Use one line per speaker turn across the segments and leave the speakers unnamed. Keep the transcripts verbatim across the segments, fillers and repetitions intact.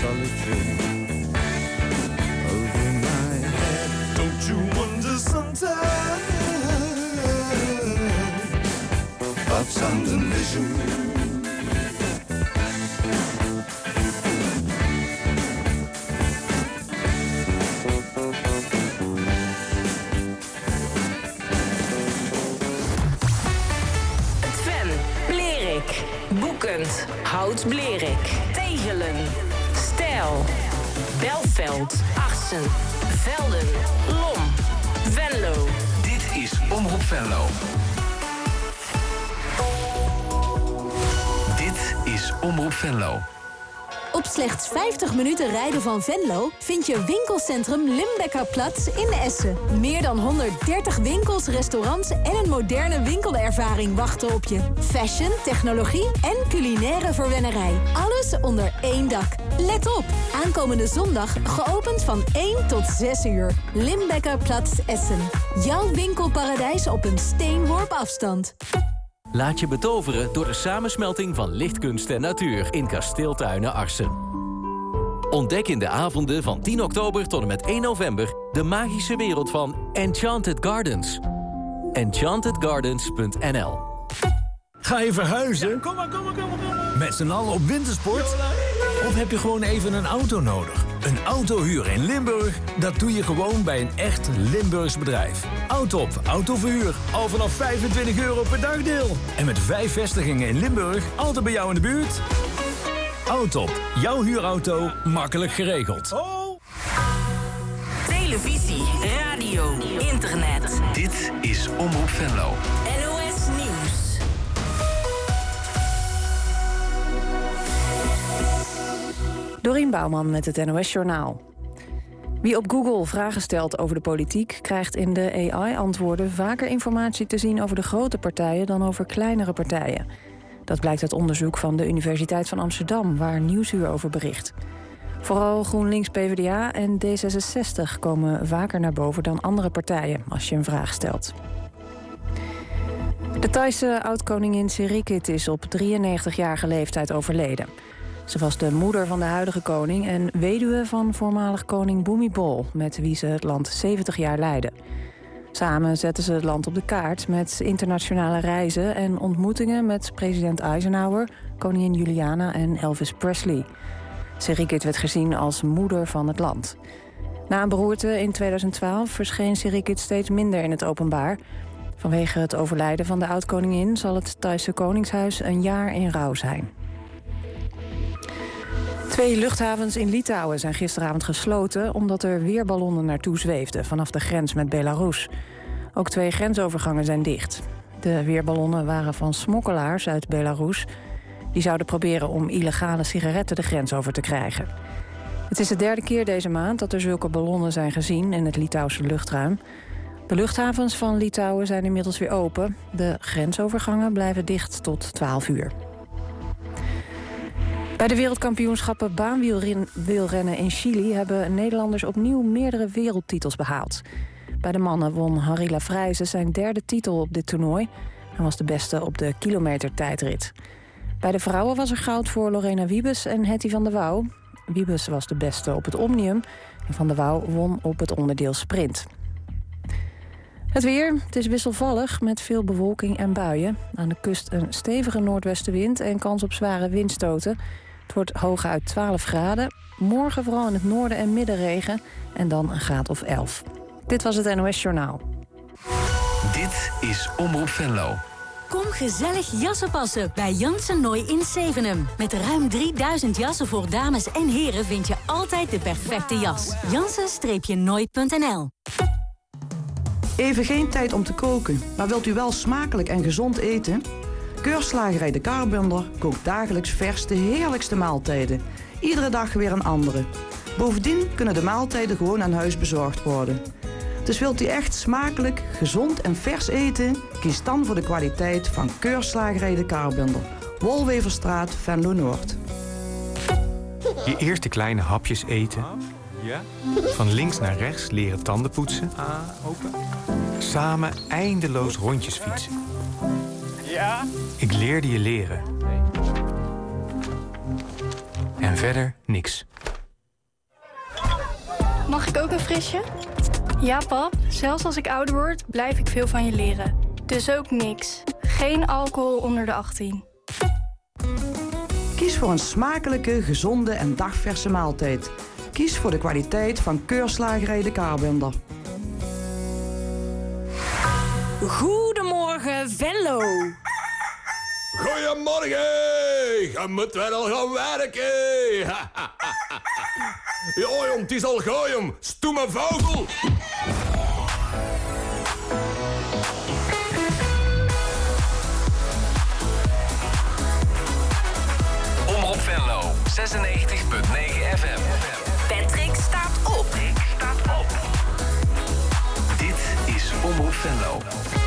solitude over my head. Don't you wonder sometimes about something vision?
Boekend, Hout Blerik, Tegelen, Stijl, Belveld, Assen, Velden, Lom, Venlo.
Dit is Omroep Venlo. Dit is Omroep Venlo.
Op slechts vijftig minuten rijden van Venlo vind je winkelcentrum Limbeckerplatz in Essen. Meer dan honderddertig winkels, restaurants en een moderne winkelervaring wachten op je. Fashion, technologie en culinaire verwennerij. Alles onder één dak. Let op, aankomende zondag geopend van één tot zes uur. Limbeckerplatz Essen. Jouw winkelparadijs op een steenworp afstand.
Laat je betoveren door de samensmelting van lichtkunst en natuur in Kasteeltuinen Arsen. Ontdek in de avonden van tien oktober tot en met één november de magische wereld van Enchanted Gardens. enchanted gardens punt n l.
Ga je verhuizen?
Ja, kom maar, kom maar, kom maar, kom maar.
Met z'n allen op wintersport? Of heb je gewoon even een auto nodig? Een autohuur in Limburg, dat doe je gewoon bij een echt Limburgs bedrijf. Autop Autoverhuur, al vanaf vijfentwintig euro per dagdeel. En met vijf vestigingen in Limburg, altijd bij jou in de buurt. Autop, jouw huurauto, makkelijk geregeld.
Oh.
Televisie, radio, internet.
Dit is Omroep Venlo.
N O S Nieuws.
Dorien Bouwman met het N O S Journaal. Wie op Google vragen stelt over de politiek krijgt in de A I-antwoorden vaker informatie te zien over de grote partijen dan over kleinere partijen. Dat blijkt uit onderzoek van de Universiteit van Amsterdam, waar Nieuwsuur over bericht. Vooral GroenLinks, P v d A en D zesenzestig komen vaker naar boven dan andere partijen als je een vraag stelt. De Thaise oud-koningin Sirikit is op drieënnegentigjarige leeftijd overleden. Ze was de moeder van de huidige koning en weduwe van voormalig koning Bhumibol, met wie ze het land zeventig jaar leidde. Samen zetten ze het land op de kaart met internationale reizen en ontmoetingen met president Eisenhower, koningin Juliana en Elvis Presley. Sirikit werd gezien als moeder van het land. Na een beroerte in tweeduizend twaalf verscheen Sirikit steeds minder in het openbaar. Vanwege het overlijden van de oud-koningin zal het Thaise koningshuis een jaar in rouw zijn. Twee luchthavens in Litouwen zijn gisteravond gesloten omdat er weerballonnen naartoe zweefden vanaf de grens met Belarus. Ook twee grensovergangen zijn dicht. De weerballonnen waren van smokkelaars uit Belarus. Die zouden proberen om illegale sigaretten de grens over te krijgen. Het is de derde keer deze maand dat er zulke ballonnen zijn gezien in het Litouwse luchtruim. De luchthavens van Litouwen zijn inmiddels weer open. De grensovergangen blijven dicht tot twaalf uur. Bij de wereldkampioenschappen baanwielrennen in Chili hebben Nederlanders opnieuw meerdere wereldtitels behaald. Bij de mannen won Harry Lafrijze zijn derde titel op dit toernooi. Hij was de beste op de kilometertijdrit. Bij de vrouwen was er goud voor Lorena Wiebes en Hetty van der Wouw. Wiebes was de beste op het omnium en Van der Wouw won op het onderdeel sprint. Het weer, het is wisselvallig met veel bewolking en buien. Aan de kust een stevige noordwestenwind en kans op zware windstoten. Het wordt hooguit twaalf graden. Morgen vooral in het noorden en midden regen en dan een graad of elf. Dit was het N O S Journaal.
Dit is Omroep Venlo.
Kom gezellig jassen passen bij Janssen Nooi in Zevenum. Met ruim drieduizend jassen voor dames en heren vind je altijd de perfecte jas. Janssen Nooi punt n l.
Even geen tijd om te koken, maar wilt u wel smakelijk en gezond eten? Keurslagerij De Karbender kookt dagelijks vers de heerlijkste maaltijden. Iedere dag weer een andere. Bovendien kunnen de maaltijden gewoon aan huis bezorgd worden. Dus wilt u echt smakelijk, gezond en vers eten? Kies dan voor de kwaliteit van Keurslagerij De Karbender. Wolweverstraat, Venlo Noord.
Je eerste kleine hapjes eten. Van links naar rechts leren tanden poetsen. Samen eindeloos rondjes fietsen.
Ja?
Ik leerde je leren. En verder niks.
Mag ik ook een frisje? Ja, pap. Zelfs als ik ouder word, blijf ik veel van je leren. Dus ook niks. Geen alcohol onder de achttien.
Kies voor een smakelijke, gezonde en dagverse maaltijd. Kies voor de kwaliteit van Keurslagerij De Kaarbender.
Goedemorgen, Venlo.
Goedemorgen, je moet wel al gaan werken. Ja, jong, het is al gauw, jong. Stoeme vogel.
Omroep Venlo, zesennegentig punt negen F M.
Patrick staat op.
Patrick staat op. Dit is Omroep Venlo.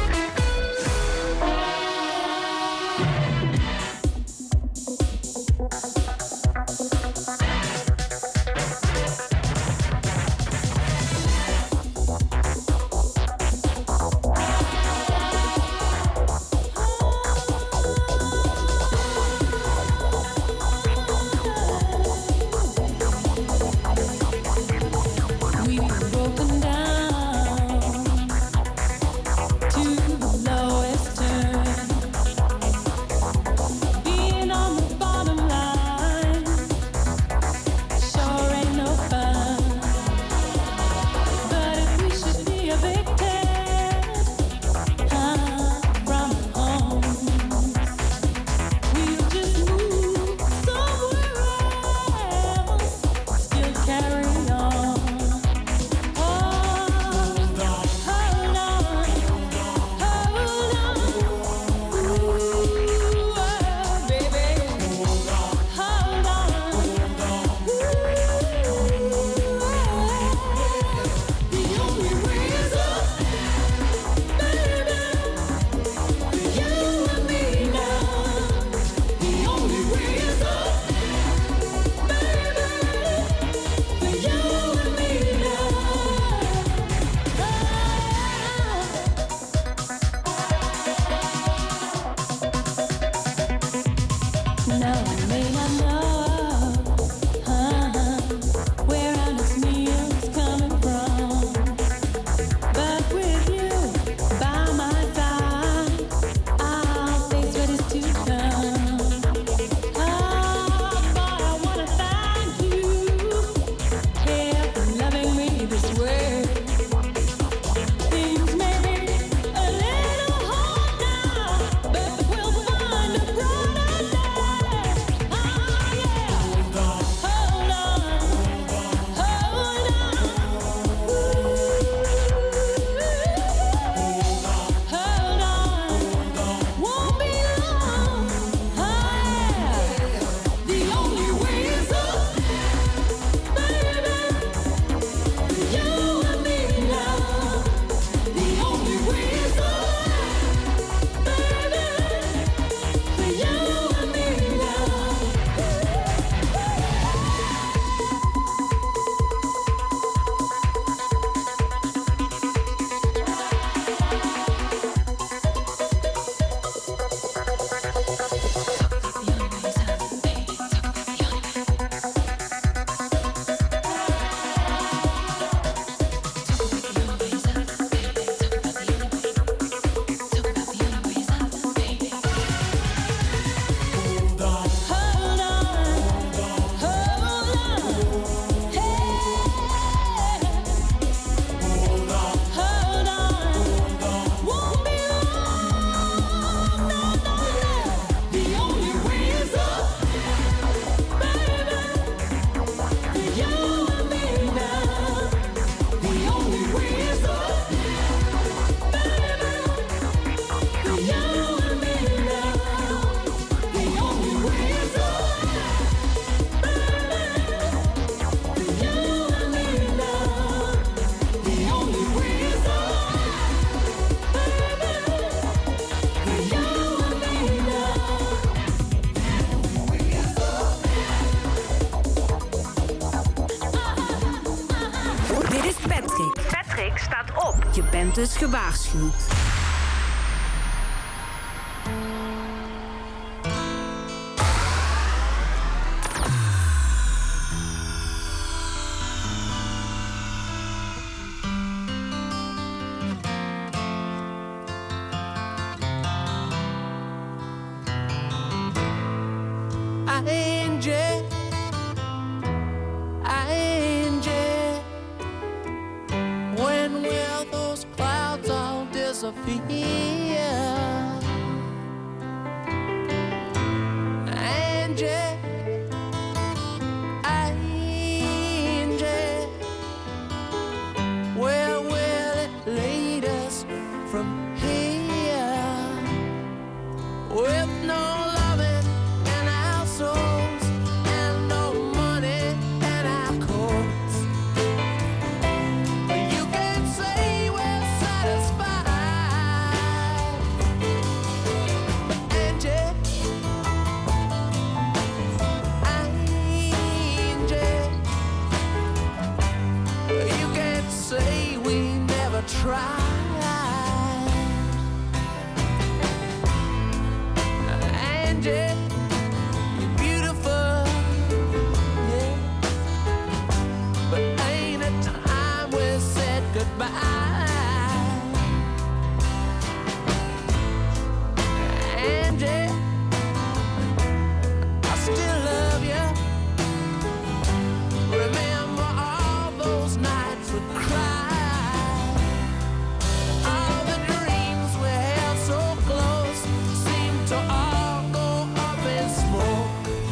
Je bent dus gewaarschuwd.
philosophy. Angie, Angie, where will it lead us from here? With no loving in our souls and no money in our coats, you can say we're satisfied. But Angie, Angie, you can't say we never tried. Angie, you're beautiful, yeah, but ain't it time we said goodbye? Angie, I still love you. Remember all those nights we cried, all the dreams we held so close seem to all go up in smoke.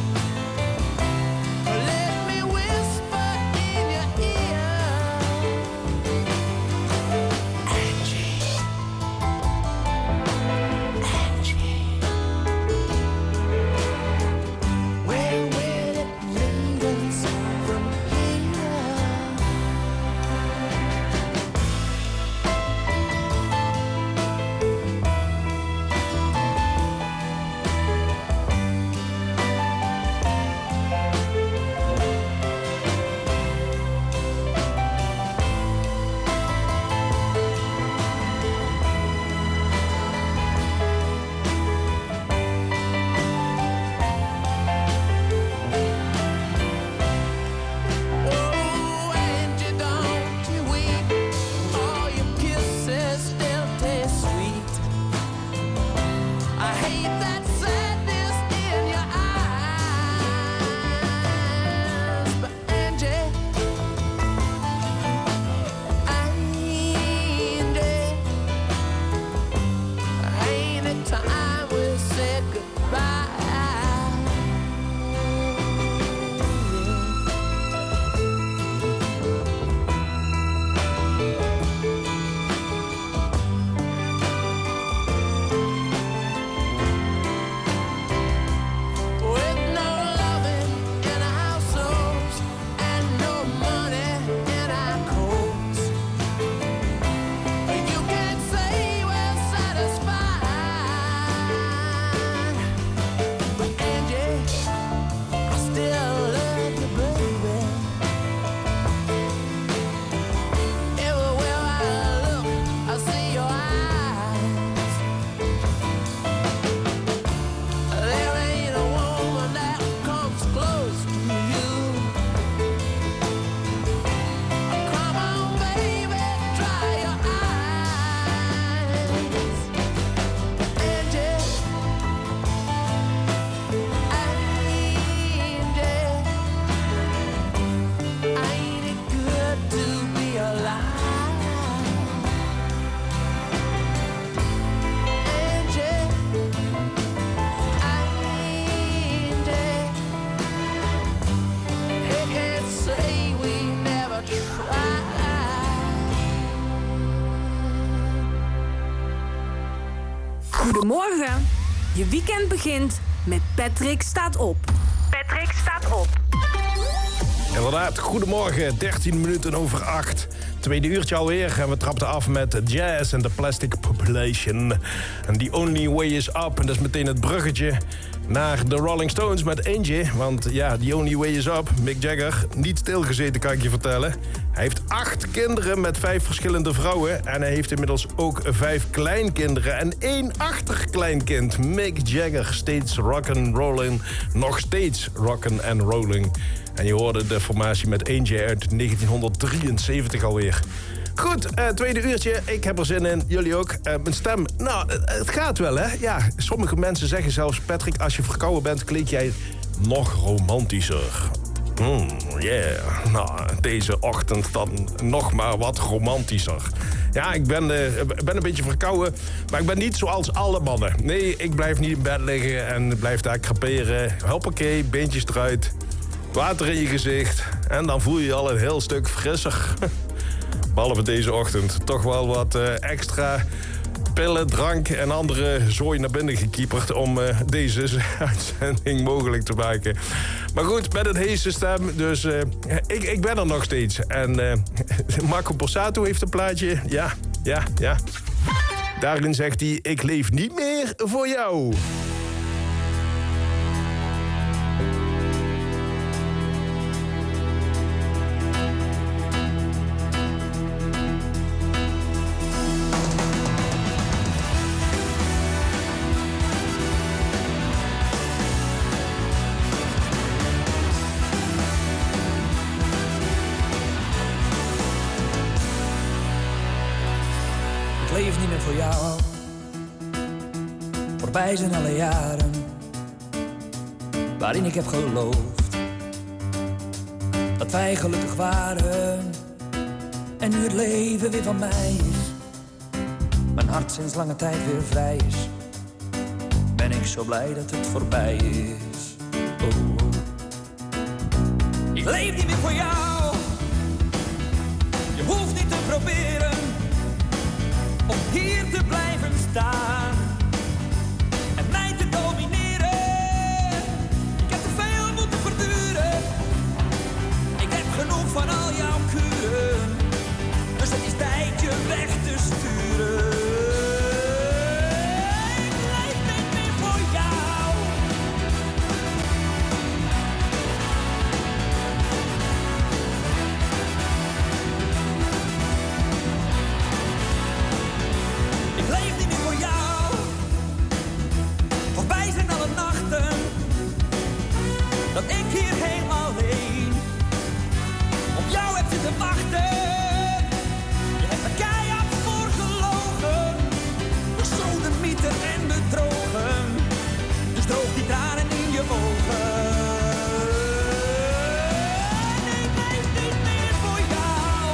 Let me whisper in your ear, Angie, Angie, where will it lead us from here? Oh, Angie, don't you weep. All your kisses still taste sweet. I hate that sadness in your eyes. But Angie, Angie, ain't it time we said goodbye? With no loving in our souls and no money in our coats, you can't say we're satisfied. But Angie, I still love you, baby. Everywhere I look, I see your eyes. There ain't a woman that comes close to you. Come on, baby, dry your eyes. Angie, Angie, ain't it good to be alive? Angie, Angie, you can't say we never tried.
Goedemorgen. Je weekend begint met Patrick staat op. Patrick staat op.
Inderdaad, goedemorgen, dertien minuten over acht. Tweede uurtje alweer en we trapten af met Jazz en The Plastic Population. En The Only Way Is Up. En dat is meteen het bruggetje naar de Rolling Stones met Angie. Want ja, The Only Way Is Up, Mick Jagger, niet stilgezeten kan ik je vertellen. Hij heeft acht kinderen met vijf verschillende vrouwen. En hij heeft inmiddels ook vijf kleinkinderen en één achterkleinkind. Mick Jagger, steeds rock'n'rolling, nog steeds rock'n'rolling. En je hoorde de formatie met Angie uit negentienhonderddrieënzeventig alweer. Goed, uh, tweede uurtje. Ik heb er zin in. Jullie ook. Uh, mijn stem, nou, uh, het gaat wel, hè? Ja, sommige mensen zeggen zelfs... Patrick, als je verkouden bent, klink jij nog romantischer. Mm, yeah. Nou, deze ochtend dan nog maar wat romantischer. Ja, ik ben, uh, ben een beetje verkouden, maar ik ben niet zoals alle mannen. Nee, ik blijf niet in bed liggen en blijf daar creperen. Hoppakee, beentjes eruit, water in je gezicht. En dan voel je je al een heel stuk frisser. Behalve deze ochtend. Toch wel wat uh, extra pillen, drank en andere zooi naar binnen gekieperd om uh, deze uitzending mogelijk te maken. Maar goed, met een heese stem, dus uh, ik, ik ben er nog steeds. En uh, Marco Borsato heeft een plaatje. Ja, ja, ja. Daarin zegt hij, ik leef niet meer voor jou.
Ik leef niet meer voor jou. Voorbij zijn alle jaren waarin ik heb geloofd dat wij gelukkig waren. En nu het leven weer van mij is, mijn hart sinds lange tijd weer vrij is, ben ik zo blij dat het voorbij is. Oh, oh. Ik leef niet meer voor jou. Je hoeft niet te proberen om hier te blijven staan en mij te domineren. Ik heb te veel moeten verduren. Ik heb genoeg van al jouw kuren, dus het is tijd je weg te sturen. Ik leef niet meer voor jou. Ik leef niet meer voor jou. Voorbij zijn alle nachten dat ik hier helemaal alleen op jou heb zitten wachten. Je hebt er keihard voor gelogen, besodemieten en bedrogen. Dus droog die tranen in je ogen. Ik leef niet meer voor jou.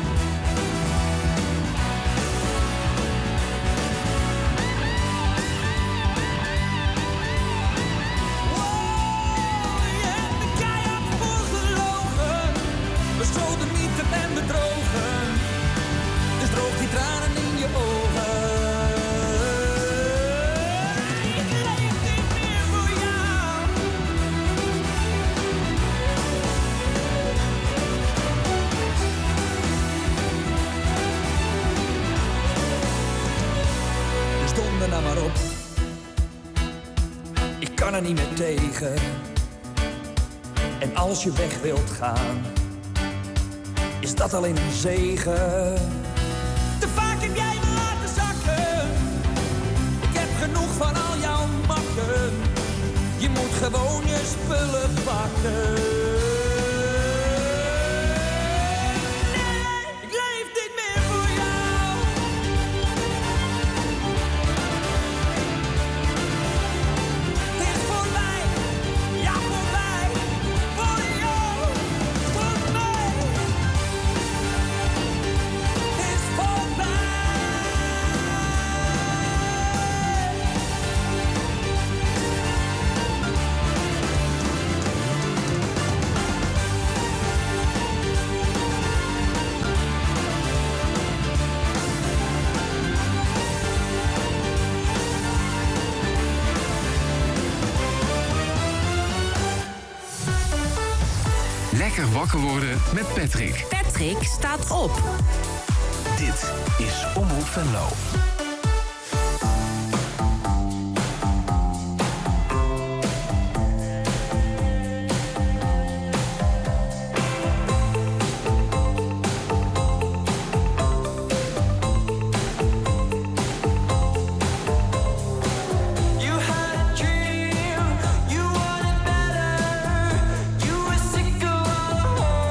Besodemieten en bedrogen, dus droog die tranen in je ogen. Ik leef niet meer voor jou. Dus donder nou maar op, ik kan er niet meer tegen. En als je weg wilt gaan, is dat alleen een zegen. Te vaak heb jij me laten zakken. Ik heb genoeg van al jouw makken. Je moet gewoon je spullen pakken. Nee, ik leef niet meer voor jou. Het is voorbij, ja voorbij, voor jou, voor mij.
Lekker wakker worden met Patrick.
Patrick staat op.
Dit is Omroep Venlo.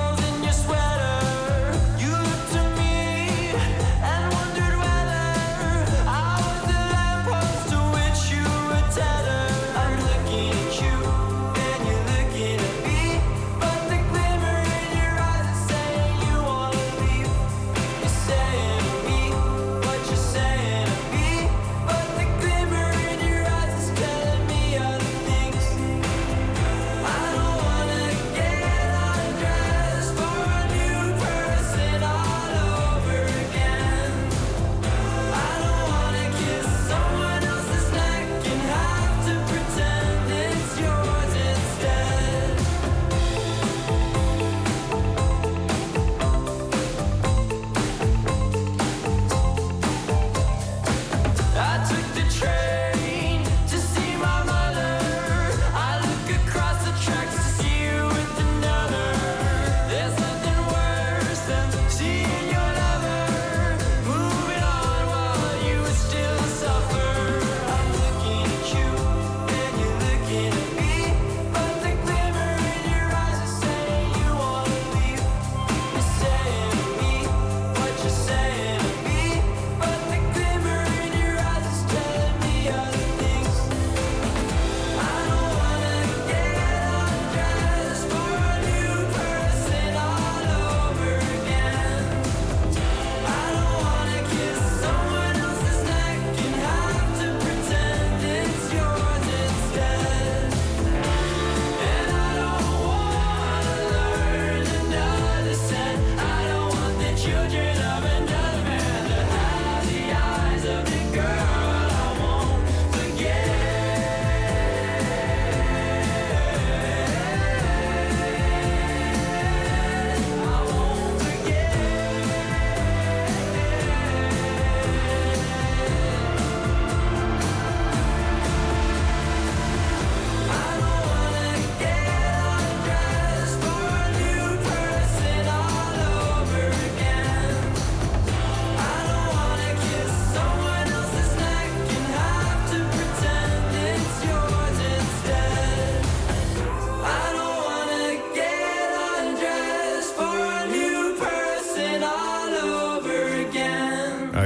You looked to me and wondered whether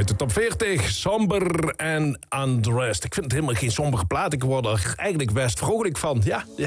uit de top veertig. Somber en Undressed. Ik vind het helemaal geen sombere plaat. Ik word er eigenlijk best vrolijk van. Ja, ja.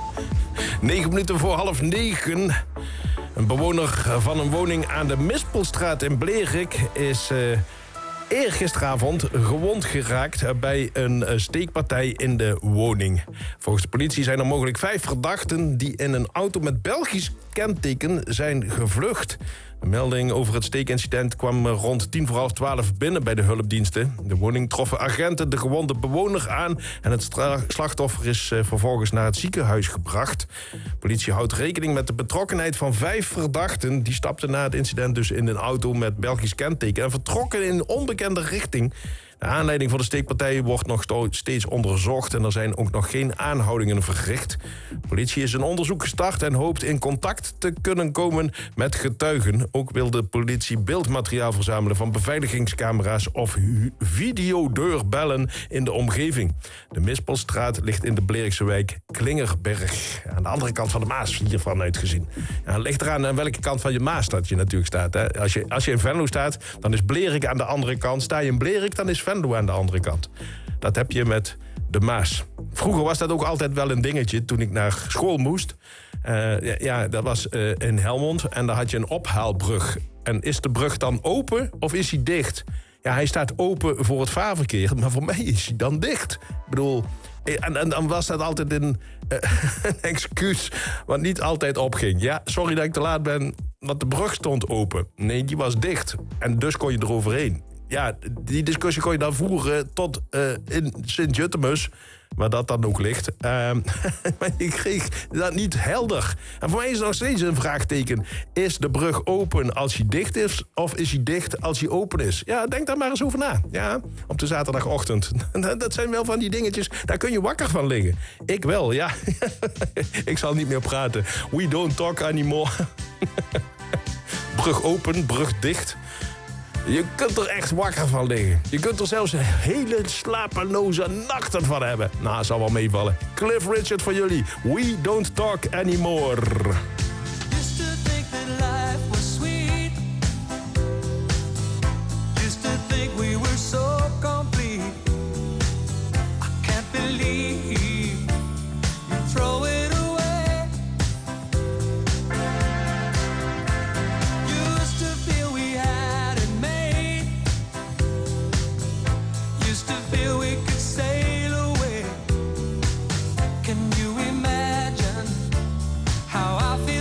Negen minuten voor half negen. Een bewoner van een woning aan de Mispelstraat in Blerik is... Uh, eergisteravond gewond geraakt bij een steekpartij in de woning. Volgens de politie zijn er mogelijk vijf verdachten die in een auto met Belgisch kenteken zijn gevlucht. De melding over het steekincident kwam rond tien voor half twaalf binnen bij de hulpdiensten. De woning troffen agenten de gewonde bewoner aan en het slachtoffer is vervolgens naar het ziekenhuis gebracht. De politie houdt rekening met de betrokkenheid van vijf verdachten. Die stapten na het incident dus in een auto met Belgisch kenteken en vertrokken in een onbekende richting. De aanleiding voor de steekpartij wordt nog steeds onderzocht en er zijn ook nog geen aanhoudingen verricht. De politie is een onderzoek gestart en hoopt in contact te kunnen komen met getuigen. Ook wil de politie beeldmateriaal verzamelen van beveiligingscamera's of videodeurbellen in de omgeving. De Mispelstraat ligt in de Blerikse wijk Klingerberg. Aan de andere kant van de Maas hiervan uitgezien. Ja, het ligt eraan aan welke kant van je Maas dat je natuurlijk staat. Hè. Als, je, als je in Venlo staat, dan is Blerik aan de andere kant. Sta je in Blerik, dan is Venlo aan de andere kant. Dat heb je met de Maas. Vroeger was dat ook altijd wel een dingetje toen ik naar school moest. Uh, ja, ja, dat was uh, in Helmond en daar had je een ophaalbrug. En is de brug dan open of is hij dicht? Ja, hij staat open voor het vaarverkeer, maar voor mij is hij dan dicht. Ik bedoel, en, en dan was dat altijd een, uh, een excuus wat niet altijd opging. Ja, sorry dat ik te laat ben, want de brug stond open. Nee, die was dicht en dus kon je eroverheen. Ja, die discussie kon je dan voeren tot uh, in Sint-Jutemus, waar dat dan ook ligt. Uh, maar ik kreeg dat niet helder. En voor mij is het nog steeds een vraagteken. Is de brug open als hij dicht is, of is hij dicht als hij open is? Ja, denk daar maar eens over na. Ja, op de zaterdagochtend. Dat zijn wel van die dingetjes, daar kun je wakker van liggen. Ik wel, ja. Ik zal niet meer praten. We don't talk anymore. Brug open, brug dicht. Je kunt er echt wakker van liggen. Je kunt er zelfs hele slapeloze nachten van hebben. Nou, zal wel meevallen. Cliff Richard voor jullie. We don't talk anymore.
Used to think that life was sweet. Used to think we were so complete. I can't believe you throw it away. Used to feel we had it made. Used to feel we could sail away. Can you imagine how I feel?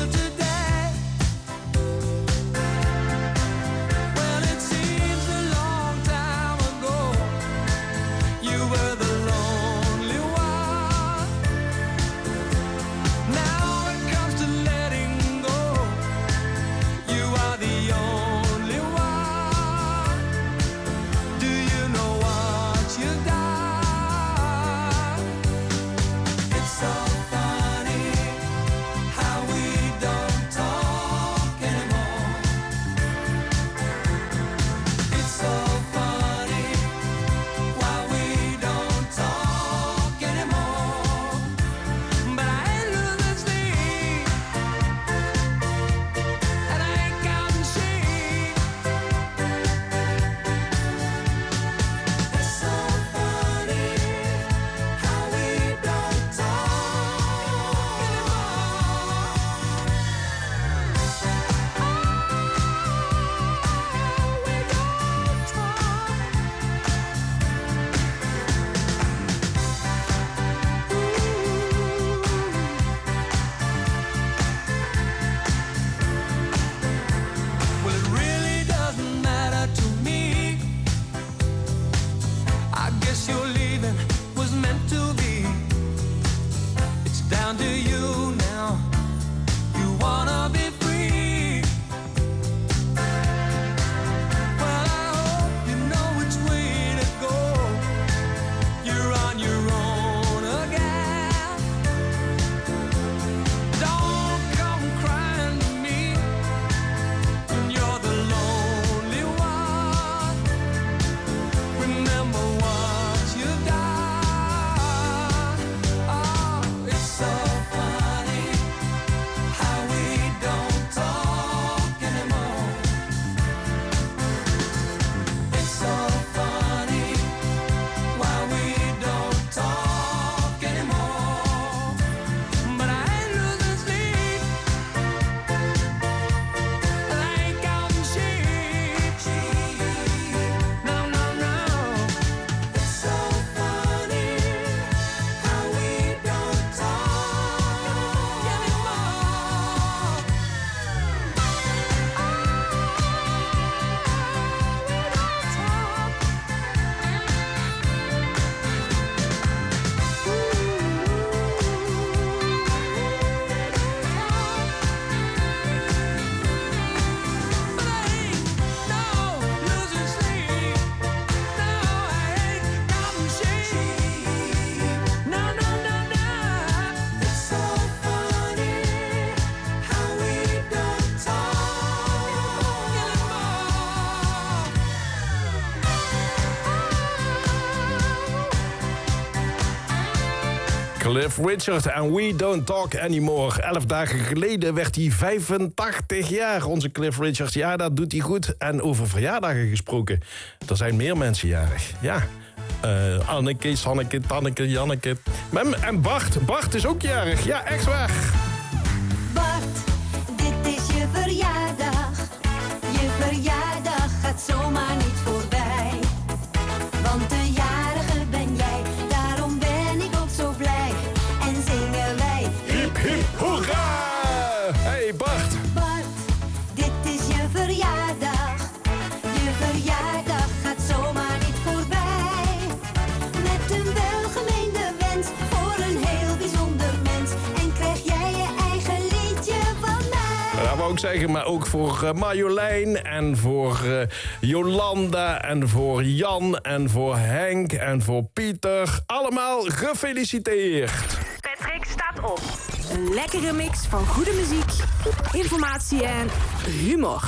Cliff Richard en We Don't Talk Anymore. Elf dagen geleden werd hij vijfentachtig jaar, onze Cliff Richard. Ja, dat doet hij goed. En over verjaardagen gesproken. Er zijn meer mensen jarig. Ja. Uh, Anneke, Sanneke, Tanneke, Janneke. En Bart. Bart is ook jarig. Ja, echt waar.
Bart, dit is je verjaardag. Je verjaardag gaat zomaar niet voorbij. Want de jarige ben jij, daarom ben ik ook zo blij. En zingen wij
hip hip hoera! Hey Bart!
Bart, dit is je verjaardag. Je verjaardag gaat zomaar niet voorbij. Met een welgemeende wens voor een heel bijzonder mens. En krijg jij je eigen liedje van mij.
Dat wou ik zeggen, maar ook voor uh, Marjolein en voor uh, Jolanda en voor Jan en voor Henk en voor Pieter. Allemaal gefeliciteerd.
Patrick staat op. Een lekkere mix van goede muziek, informatie en humor.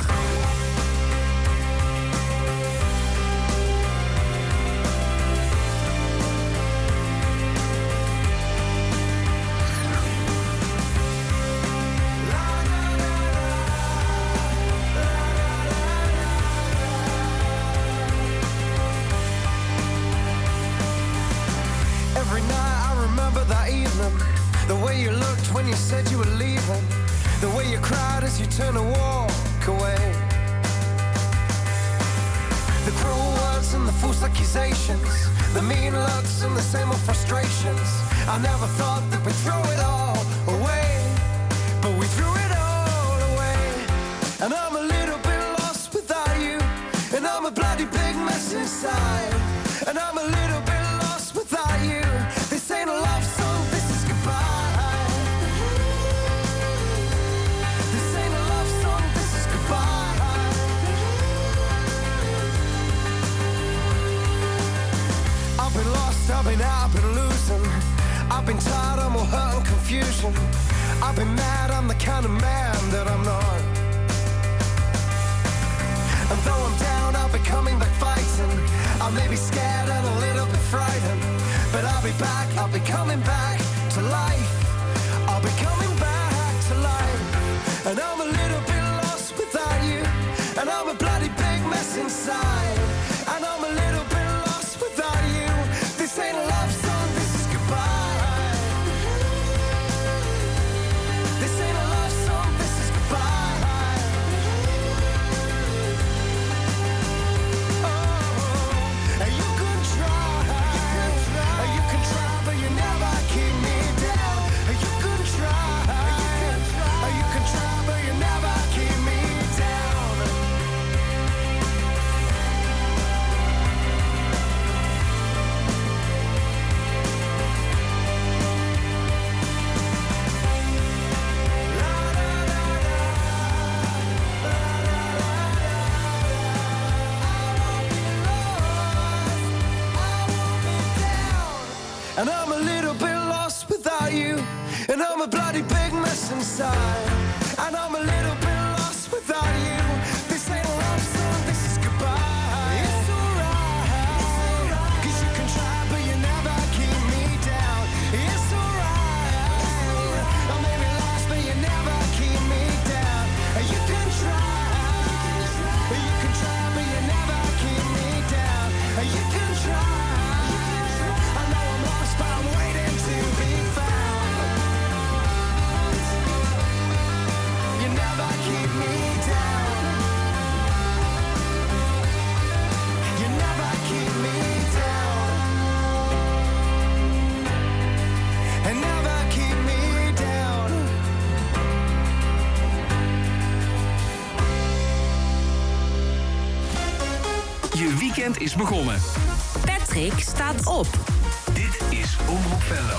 Every night I remember that evening, the way you looked when you said you were leaving, the way you cried as you turned to walk away, the cruel words and the false accusations, the mean looks and the same old frustrations. I never thought that we'd throw it all away, but we threw it all away. And I'm a little bit lost without you, and I'm a bloody big mess inside, and I'm a little bit lost without you. This ain't a love song, this is goodbye. This ain't a love song, this is goodbye. I've been lost, I've been out, I've been losing. I've been tired, I'm all hurt and confusion. I've been mad, I'm the kind of man that I'm not. And though I'm down, I'll be coming back fighting. I may be scared and a little bit frightened, but I'll be back, I'll be coming back to life. I'll be coming back to life. And I'm a little bit lost without you, and I'm a bloody big mess inside. And I'm a little bit lost without you. This ain't a love song, this is goodbye. This ain't a love song, this is goodbye. Oh, and you can try, you can try, but you never keep me down. You can try, you can try, but you never keep me down. And I'm a little bit lost without you, and I'm a bloody big mess inside. And I'm a little bit lost without you. This ain't a love song, this is goodbye. It's alright, cause you can try, but you never keep me down. It's alright, I may be lost, but you never keep me down. You can try, you can try, but you never keep me down. You can try. But I'm waiting to be found. You never keep me down. You never keep me down. And never keep me down.
Je weekend is begonnen.
Patrick staat op.
Dit is Omroep Venlo.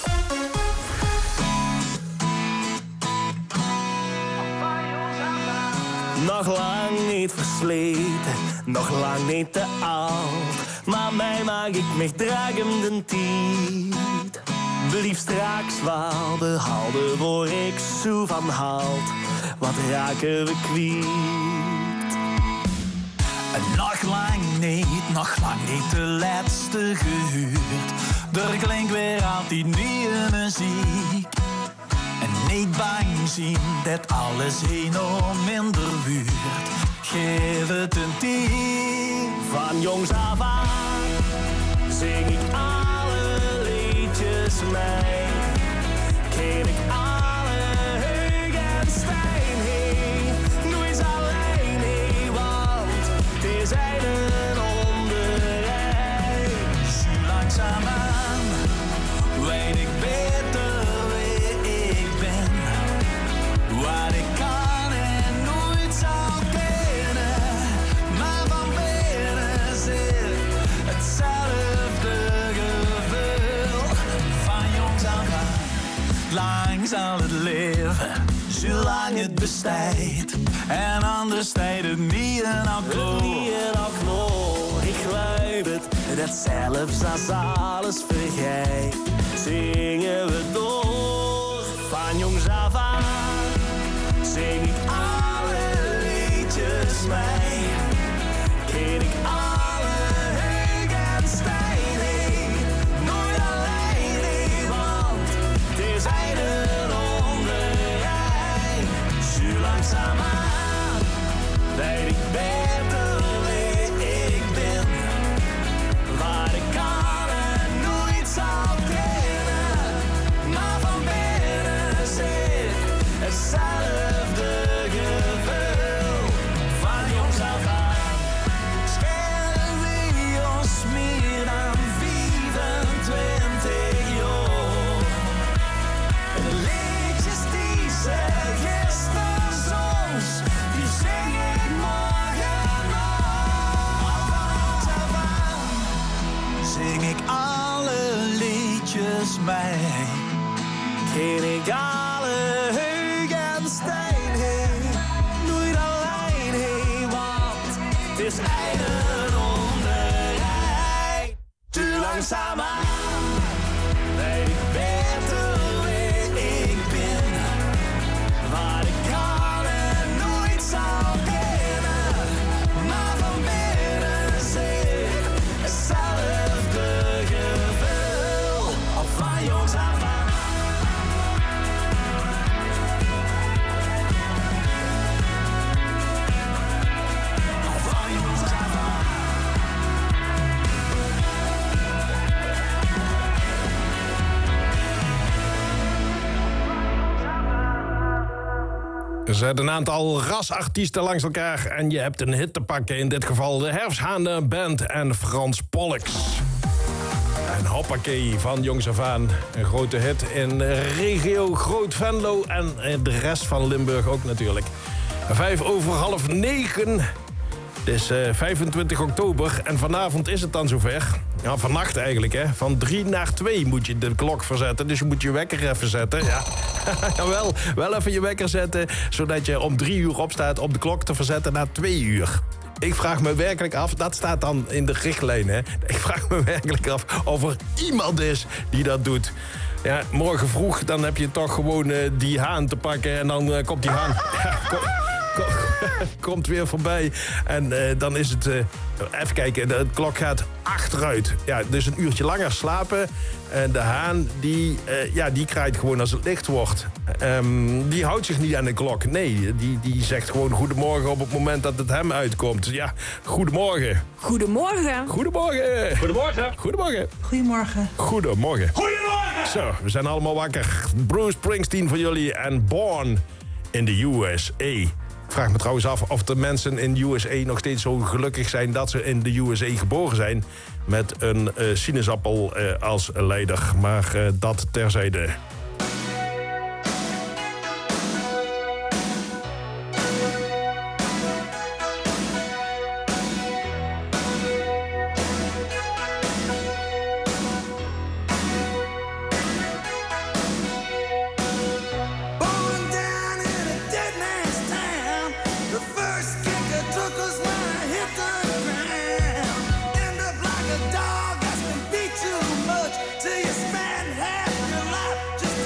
Nog lang niet versleten, nog lang niet te oud. Maar mij mag ik mich dragen de tijd. Blief straks wel behouden, waar ik zo van houd. Wat raken we kwijt?
Nog lang niet, nog lang niet de laatste gehuurd. Er klinkt weer altijd nieuwe muziek. En niet bang zien dat alles heen om minder wuurt. Geef het een tien.
Van jongs af aan zing ik alle liedjes mee. Ken ik alle Heugenstein heen. Nooit alleen heen, want het is een onderrij.
Zo langzaamaan weet ik beter wie ik ben. Wat ik kan en nooit zal kennen. Maar van binnen zit hetzelfde gevoel. Van jongs af aan, lang zal het leven, zolang het bestijdt. En anders tijd het niet en al klopt.
Niet en al klopt. Ik geloof het, dat zelfs als alles vergeet, zingen we door. Van jongs af aan zing ik alle liedjes mee. Ken ik alle Heugenstein heen. Nooit alleen heen, want het is een onderrij.
Zo langzaamaan weet ik beter wie ik ben. Wat ik kan en nooit zal kennen. Maar van binnen zit hetzelfde gevoel. Van jongs af aan schelen we ons meer dan vierentwintig jaar. En de liedjes die ze gisteren zongs, die zing ik morgen nog. Van jongs af aan zing ik alle liedjes mee.
Ken ik alle Heugenstein heen. Nooit alleen heen, want het is een onderrij.
Te langzaamaan weet ik beter wie ik ben. Wat ik kan en nooit zal kennen. Maar van binnen zit hetzelfde gevoel. Al van jongs af aan. Al van jongs af aan.
Er zijn een aantal rasartiesten langs elkaar en je hebt een hit te pakken. In dit geval de Herfsthanen Band en Frans Pollux. En hoppakee, van jongs af aan. Een grote hit in regio Groot Venlo en de rest van Limburg ook natuurlijk. Vijf over half negen. Het is uh, vijfentwintig oktober en vanavond is het dan zover. Ja, vannacht eigenlijk, hè. Van drie naar twee moet je de klok verzetten. Dus je moet je wekker even zetten. Ja, wel, wel even je wekker zetten, zodat je om drie uur opstaat om de klok te verzetten naar twee uur. Ik vraag me werkelijk af, dat staat dan in de richtlijn, hè. Ik vraag me werkelijk af of er iemand is die dat doet. Ja, morgen vroeg, dan heb je toch gewoon uh, die haan te pakken en dan uh, komt die haan... Ja, kom, kom, komt weer voorbij. En uh, dan is het... Uh, even kijken, de klok gaat achteruit. Ja, dus een uurtje langer slapen. En de haan, die, uh, ja, die kraait gewoon als het licht wordt. Um, die houdt zich niet aan de klok. Nee, die, die zegt gewoon goedemorgen op het moment dat het hem uitkomt. Ja, goedemorgen.
Goedemorgen.
Goedemorgen.
Goedemorgen.
Goedemorgen.
Goedemorgen.
Goedemorgen.
Goedemorgen.
Zo, we zijn allemaal wakker. Bruce Springsteen voor jullie en Born in the U S A. Ik vraag me trouwens af of de mensen in de U S A nog steeds zo gelukkig zijn dat ze in de U S A geboren zijn. Met een uh, sinaasappel uh, als leider. Maar uh, dat terzijde.
Dog that's been beat too much till you spend half your life just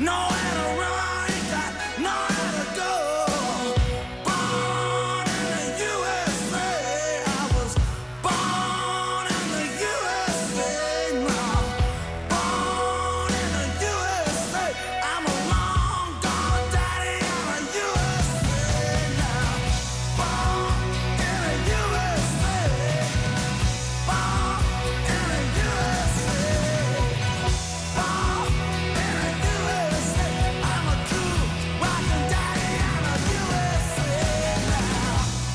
nowhere to run, ain't got nowhere to go. Born in the U S A, I was born in the U S A now. Born in the U S A, I'm a long gone daddy in the U S A now. Born in the U S A, born in the U S A, born in the U S A, I'm a true rockin' daddy in the U S A now.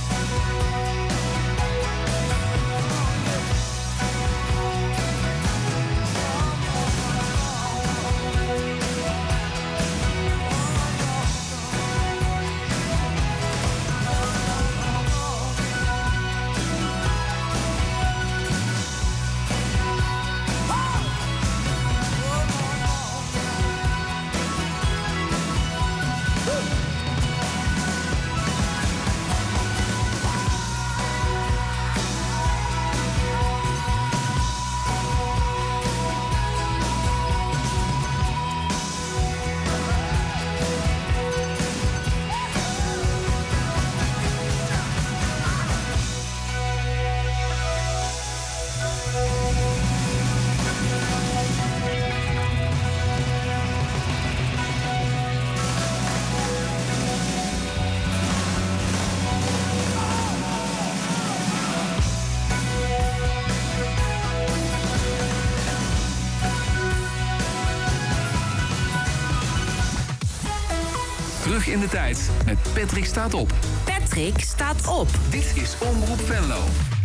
Terug in de tijd met Patrick staat op.
Patrick staat op.
Dit is Omroep Venlo.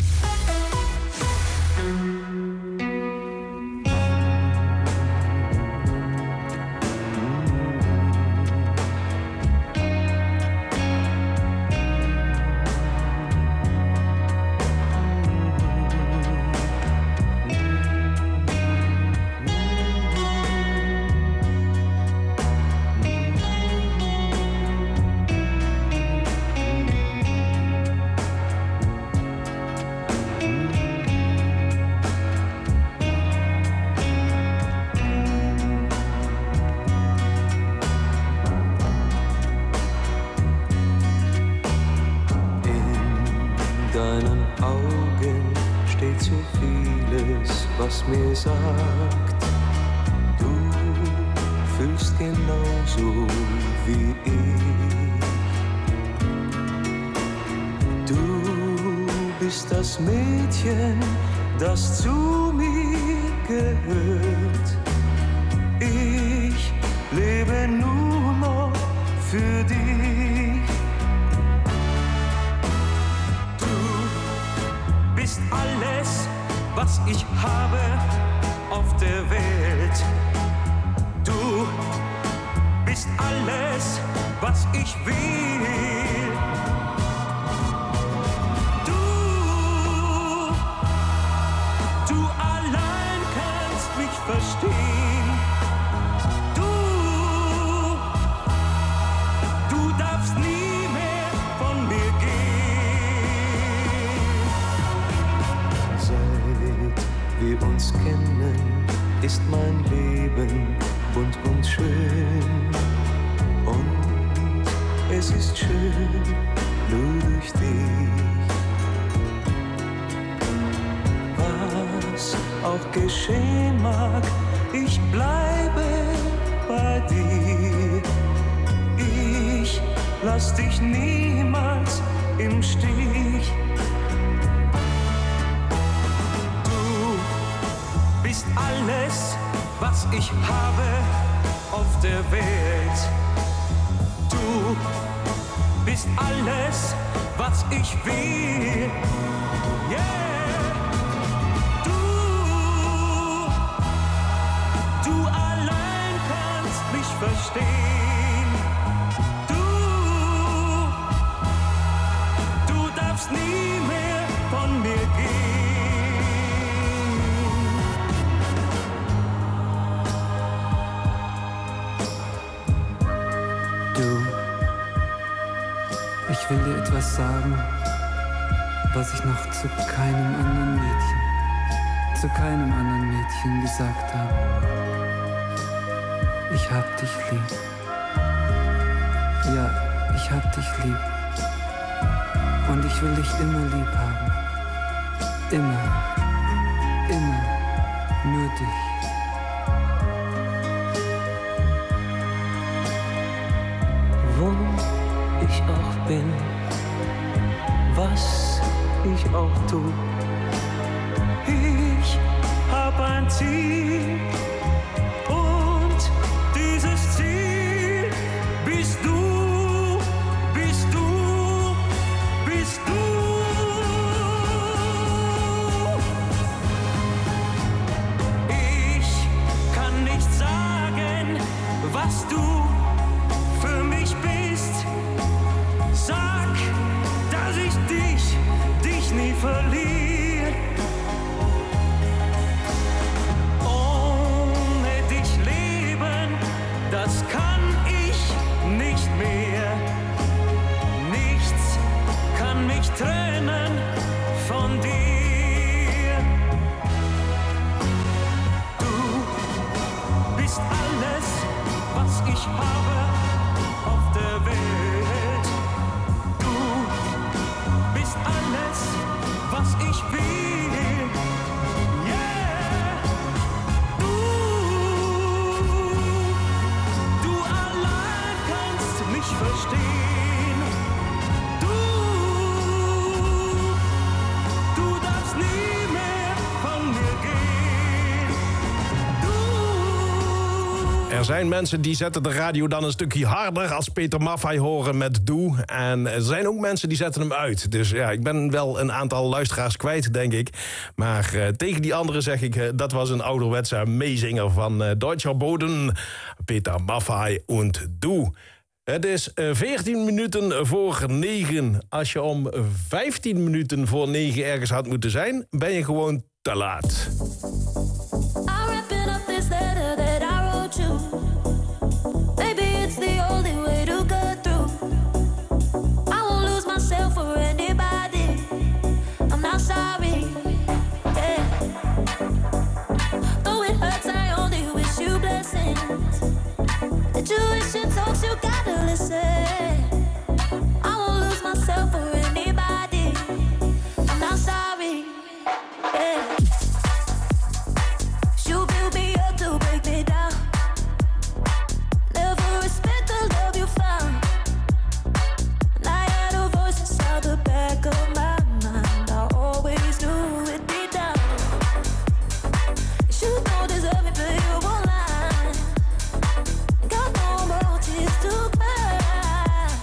deinen Augen steht so vieles, was mir sagt, du fühlst genauso wie ich. Du bist das Mädchen, das zu mir gehört. Ich lebe nur noch für dich. Du bist alles, was ich habe auf der Welt. Du bist alles, was ich will. Du, du allein kannst mich verstehen. Du, du darfst nie mehr von mir gehen. Seit wir uns kennen, ist mein Leben bunt und schön. Und es ist schön, nur durch dich. Was auch geschehen mag, ich bleibe bei dir. Ich lass dich niemals im Stich. Du bist alles, was ich habe auf der Welt. Du bist alles, was ich will. Yeah. Du, du allein kannst mich verstehen. Du, du darfst nie mehr von mir gehen.
Ich will dir etwas sagen, was ich noch zu keinem anderen Mädchen, zu keinem anderen Mädchen gesagt habe. ich hab dich lieb. Ja, ich hab dich lieb. Und ich will dich immer lieb haben. Immer, immer, nur dich.
Wo ich auch bin, was ich auch tu, ich hab ein Ziel und dieses Ziel bist du, bist du, bist du. Ich kann nicht sagen, was du für mich bist. Sag, dass ich dich, dich nie verliere. Ohne dich leben, das kann ich nicht mehr. Nichts kann mich trennen von dir. Du bist alles, was ich habe auf der Welt. Du bist alles, was ich will. Yeah. Du, du allein kannst mich verstehen. Du, du darfst nie mehr von mir gehen.
Er zijn mensen die zetten de radio dan een stukje harder als Peter Maffay horen met Doe. En er zijn ook mensen die zetten hem uit. Dus ja, ik ben wel een aantal luisteraars kwijt, denk ik. Maar uh, tegen die anderen zeg ik, uh, dat was een ouderwetse meezinger van uh, Deutscher Boden. Peter Maffay en Doe. Het is uh, veertien minuten voor negen. Als je om vijftien minuten voor negen ergens had moeten zijn, ben je gewoon te laat.
I'm wrapping up this letter that I wrote you. Maybe it's the only way to get through. I won't lose myself for anybody. I'm not sorry. Yeah. Though it hurts, I only wish you blessings. The tuition talks, you gotta listen. I won't lose myself for anybody. I'm not sorry. Yeah. You build me up to break me down. Never respect the love you found. And I had a voice inside the back of my mind. I always knew it deep down. You don't deserve me, but you won't lie. Got no more tears to cry.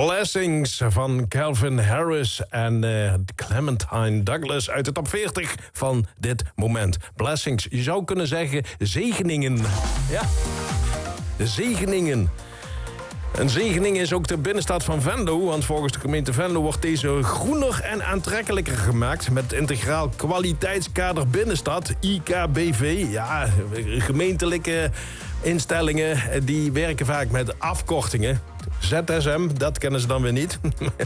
Blessings van Calvin Harris en uh, Clementine Douglas uit de top veertig van dit moment. Blessings, je zou kunnen zeggen zegeningen. Ja, de zegeningen. Een zegening is ook de binnenstad van Venlo, want volgens de gemeente Venlo wordt deze groener en aantrekkelijker gemaakt met integraal kwaliteitskader binnenstad, I K B V. Ja, gemeentelijke instellingen die werken vaak met afkortingen. Z S M, dat kennen ze dan weer niet.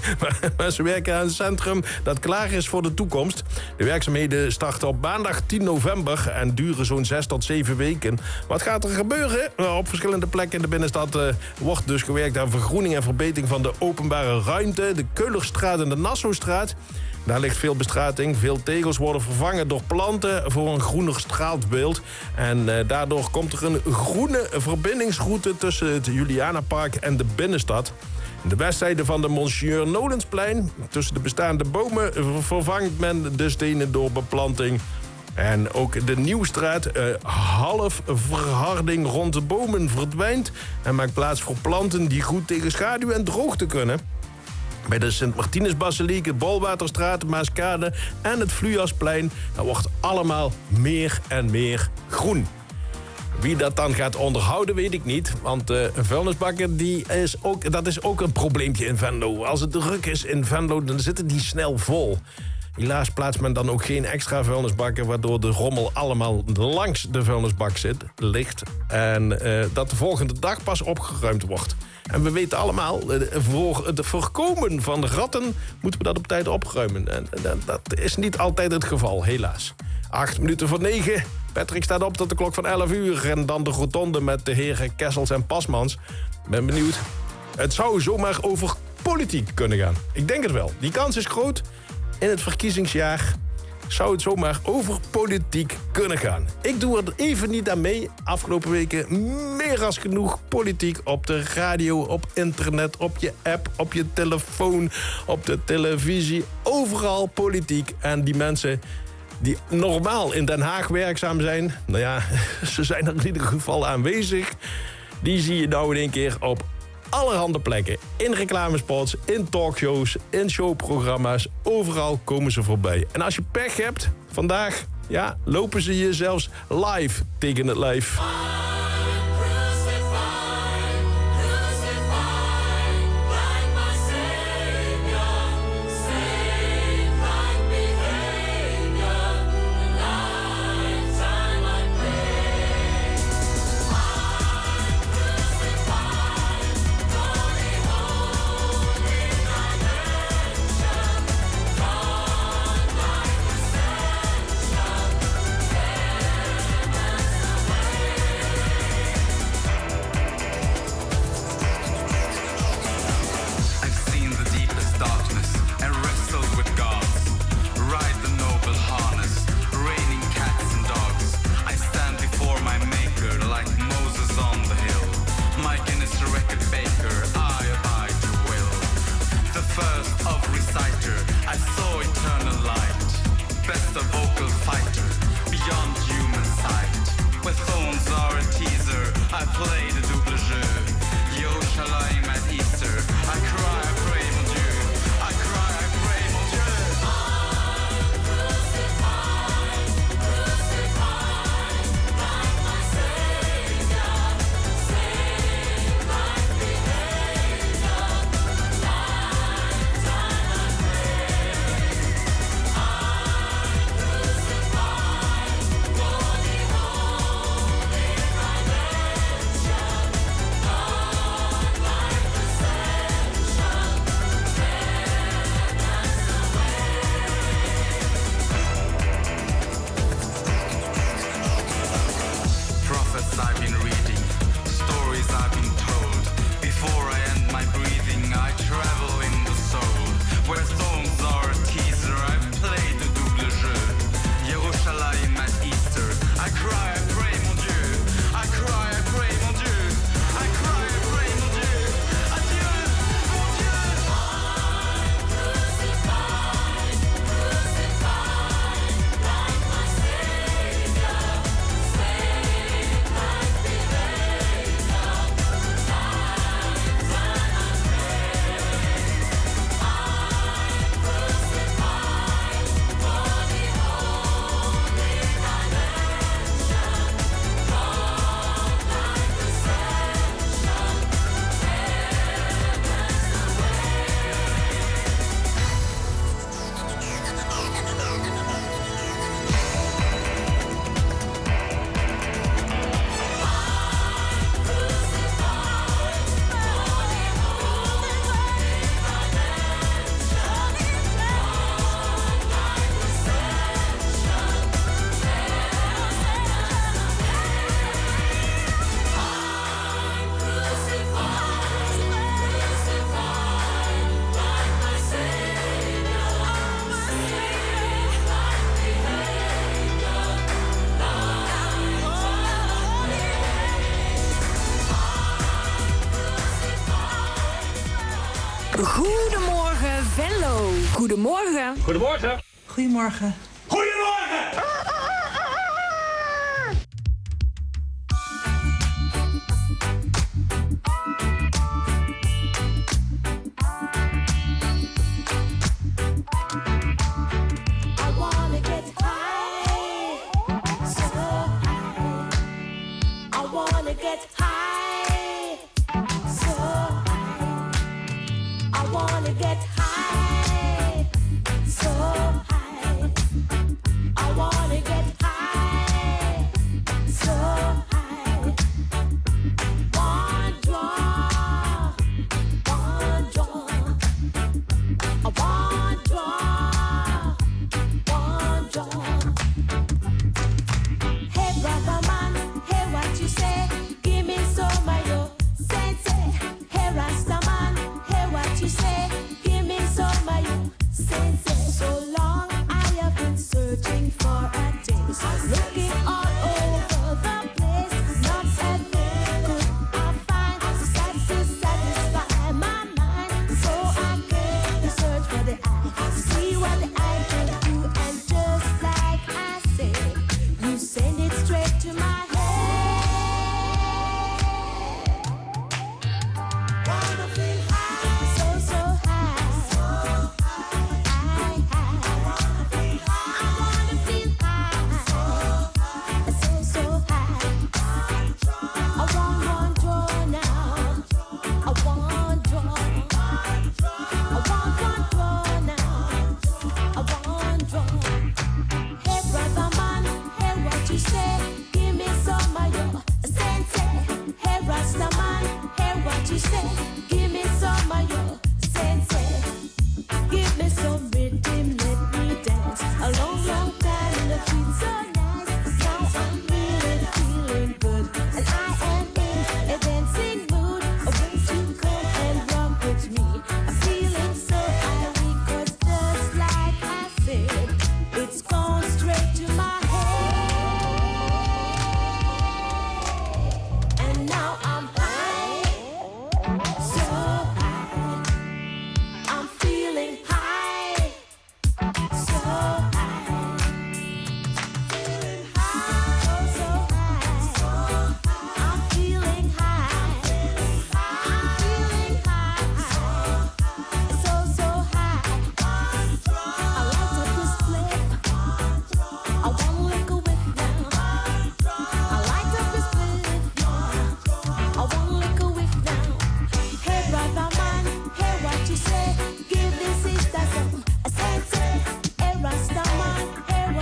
Maar ze werken aan een centrum dat klaar is voor de toekomst. De werkzaamheden starten op maandag tien november en duren zo'n zes tot zeven weken. Wat gaat er gebeuren? Nou, op verschillende plekken in de binnenstad uh, wordt dus gewerkt aan vergroening en verbetering van de openbare ruimte. De Keulerstraat en de Nassaustraat. Daar ligt veel bestrating. Veel tegels worden vervangen door planten voor een groener straatbeeld. En uh, daardoor komt er een groene verbindingsroute tussen het Julianapark en de binnenstad. De westzijde van de Monsieur Nolensplein. Tussen de bestaande bomen vervangt men de stenen door beplanting. En ook de Nieuwstraat, uh, half verharding rond de bomen verdwijnt en maakt plaats voor planten die goed tegen schaduw en droogte kunnen. Bij de Sint-Martinus-basiliek, de Bolwaterstraat, de Maaskade en het Vluasplein, dat wordt allemaal meer en meer groen. Wie dat dan gaat onderhouden, weet ik niet. Want uh, een vuilnisbakker, die is ook, dat is ook een probleempje in Venlo. Als het druk is in Venlo, dan zitten die snel vol. Helaas plaatst men dan ook geen extra vuilnisbakken, waardoor de rommel allemaal langs de vuilnisbak zit, ligt. En uh, dat de volgende dag pas opgeruimd wordt. En we weten allemaal, voor het voorkomen van ratten moeten we dat op tijd opruimen. En dat is niet altijd het geval, helaas. Acht minuten voor negen. Patrick staat op tot de klok van elf uur. En dan de rotonde met de heren Kessels en Pasmans. Ben benieuwd. Het zou zomaar over politiek kunnen gaan. Ik denk het wel. Die kans is groot. In het verkiezingsjaar zou het zomaar over politiek kunnen gaan. Ik doe er even niet aan mee. Afgelopen weken meer als genoeg politiek op de radio, op internet, op je app, op je telefoon, op de televisie. Overal politiek. En die mensen die normaal in Den Haag werkzaam zijn, nou ja, ze zijn er in ieder geval aanwezig. Die zie je nou in één keer op allerhande plekken. In reclamespots, in talkshows, in showprogramma's. Overal komen ze voorbij. En als je pech hebt, vandaag, ja, lopen ze je zelfs live tegen het lijf.
Goedemorgen Venlo. Goedemorgen.
Goedemorgen.
Goedemorgen.